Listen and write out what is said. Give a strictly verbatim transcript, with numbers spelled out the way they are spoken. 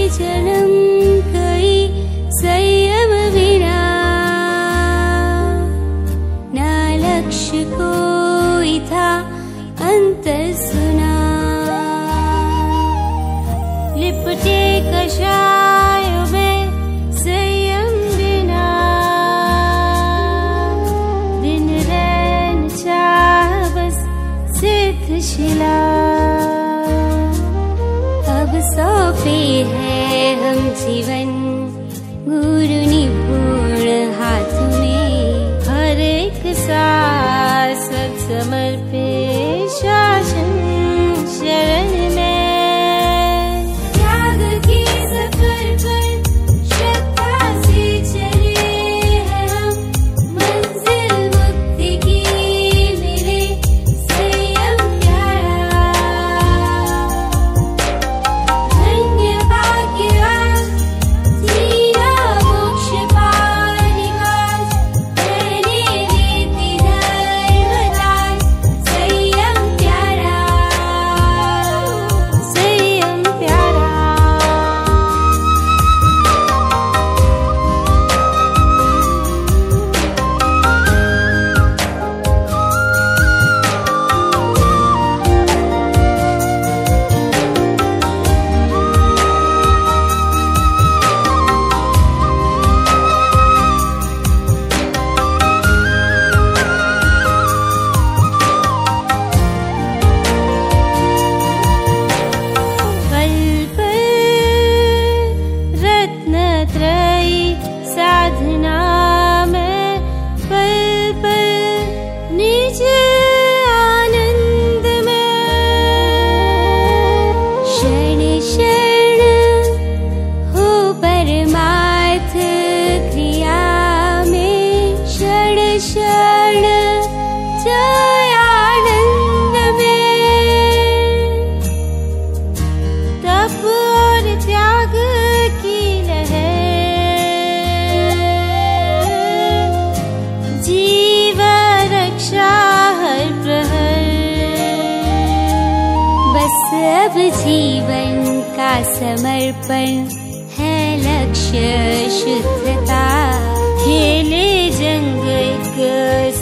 जन्म कई संयम बिना, ना लक्ष्य कोई था अंतर सुना। लिपटे कषायों में संयम बिना, दिन रैन चाह बस सिद्ध शिला। अब सौंपे है हम जीवन गुरु निपुण हाथ में, हर एक सांस समर्पे शासन शरण में। त्याग की सफर पर श्रद्धा से चले हैं हम, मंजिल मुक्ति की मिले संयम प्यारा। धन्य भाग्य जीना मोक्ष पाने काज, मैंने रीति धर्मराज संयम प्यारा, संयम प्यारा। पल पल रत्नत्रयी साधना में, पल पल निज आनंद में। क्षण क्षण हो परमार्थ क्रिया में, क्षण क्षण जय आनंद में। तप और त्याग की लहर, जीव रक्षा हर प्रहर। बस अब जीवन का समर्पण है लक्ष्य शुद्धता, खेले जंग एक